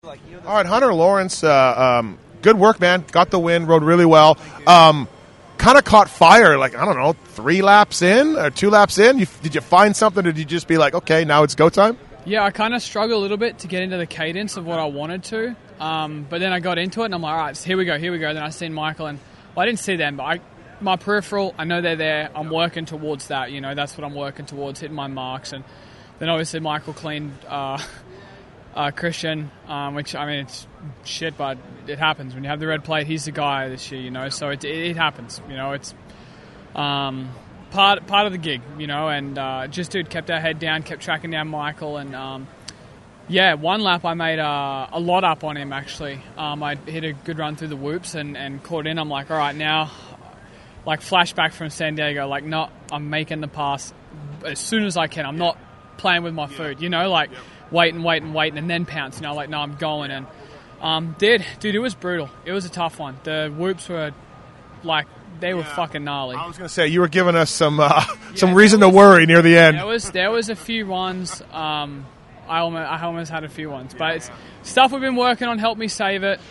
All right, Hunter Lawrence, good work, man. Got the win, rode really well. Kind of caught fire, like, I don't know, 3 laps in or 2 laps in. Did you find something, or did you just be like, okay, now it's go time? Yeah, I kind of struggled a little bit to get into the cadence of what I wanted to. But then I got into it, and I'm like, all right, so here we go. Then I seen Michael, and I didn't see them, but my peripheral, I know they're there. I'm working towards that. That's what I'm working towards, hitting my marks. And then obviously Michael cleaned Christian, which, I mean, it's shit, but it happens. When you have the red plate, he's the guy this year, so it happens. It's part of the gig, and just, dude, kept our head down, kept tracking down Michael, and one lap I made a lot up on him, actually. I hit a good run through the whoops and caught in. I'm like, all right, now, like, flashback from San Diego, like, no, I'm making the pass as soon as I can. I'm not playing with my food, waiting, and then pounce. No, I'm going. And dude, it was brutal. It was a tough one. The whoops were like, they were fucking gnarly. I was going to say, you were giving us some reason to worry near the end. There was a few ones. I almost had a few ones, but it's stuff we've been working on. Helped me save it.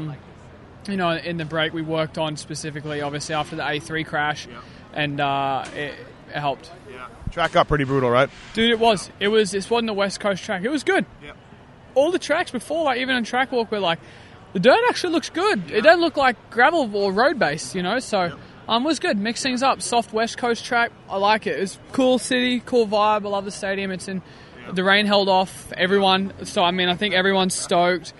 In the break we worked on specifically, obviously after the A3 crash, and it helped. Yeah. Track got pretty brutal, right? Dude, it was. This wasn't a West Coast track. It was good. Yeah. All the tracks before, like even on track walk, we're like, the dirt actually looks good. Yeah. It doesn't look like gravel or road based, So, it was good. Mix things up. Soft West Coast track. I like it. It's cool city, cool vibe. I love the stadium. It's in. Yeah. The rain held off everyone. So I mean, I think everyone's stoked.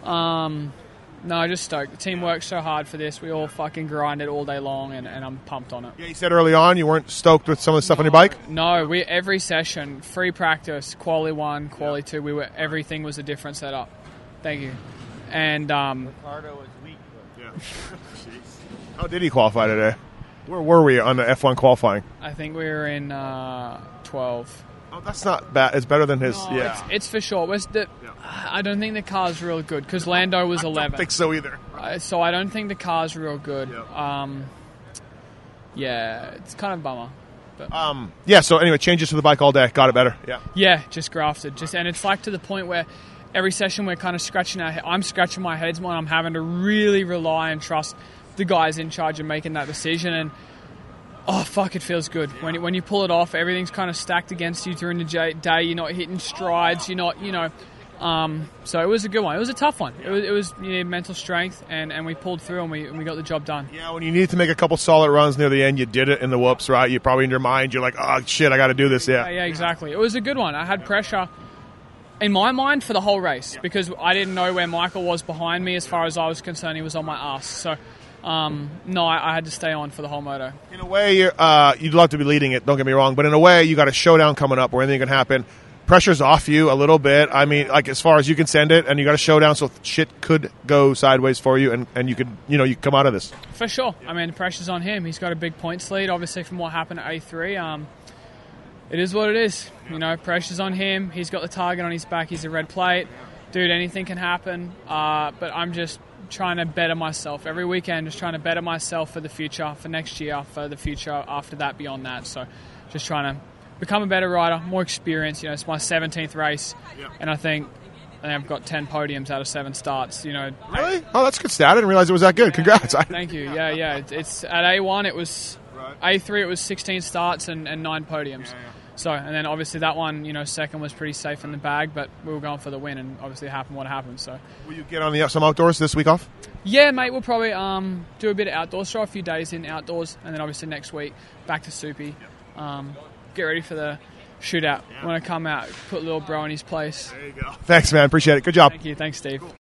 No, just stoked. The team worked so hard for this. We all fucking grinded all day long, and I'm pumped on it. Yeah, you said early on you weren't stoked with some of the stuff on your bike? No, every session, free practice, quali 1, quali 2, everything was a different setup. Thank you. And Ricardo was weak. Yeah. How did he qualify today? Where were we on the F1 qualifying? I think we were in 12. Oh, that's not bad. It's better than his. No, yeah, it's for sure. I don't think the car's real good because Lando was 11. I don't think so either. So I don't think the car's real good. Yep. It's kind of a bummer. But. So anyway, changes to the bike all day. Got it better. Yeah. Yeah, just grafted. And it's like to the point where every session we're kind of scratching I'm scratching my heads more. And I'm having to really rely and trust the guys in charge of making that decision. And oh, fuck, it feels good. Yeah. When you pull it off, everything's kind of stacked against you during the day. You're not hitting strides. You're not, so it was a good one. It was a tough one. Yeah. It was mental strength, and we pulled through, and we got the job done. Yeah, when you needed to make a couple solid runs near the end, you did it in the whoops, right? You probably in your mind, you're like, oh, shit, I got to do this, yeah. Yeah, exactly. It was a good one. I had pressure in my mind for the whole race because I didn't know where Michael was behind me as far as I was concerned. He was on my ass, so... no, I had to stay on for the whole moto. In a way, you'd love to be leading it, don't get me wrong, but in a way, you got a showdown coming up where anything can happen. Pressure's off you a little bit. I mean, like, as far as you can send it, and you got a showdown, so shit could go sideways for you, and you could, you come out of this. For sure. I mean, the pressure's on him. He's got a big points lead, obviously, from what happened at A3. It is what it is. Pressure's on him. He's got the target on his back. He's a red plate. Dude, anything can happen. But I'm just trying to better myself every weekend, just trying to better myself for the future, for next year, for the future after that, beyond that. So just trying to become a better rider, more experience. It's my 17th race, and I think I've got 10 podiums out of 7 starts. Really? Oh, that's a good stat. I didn't realize it was that good. Congrats. Thank you. Yeah. It's at A1, it was A3, it was 16 starts and 9 podiums. Yeah. So, and then obviously that one, second was pretty safe in the bag, but we were going for the win, and obviously it happened what happened. So, will you get on some outdoors this week off? Yeah, mate, we'll probably do a bit of outdoors, throw a few days in outdoors, and then obviously next week back to Soupy. Get ready for the shootout. When I come out, put little bro in his place. There you go. Thanks, man. Appreciate it. Good job. Thank you. Thanks, Steve. Cool.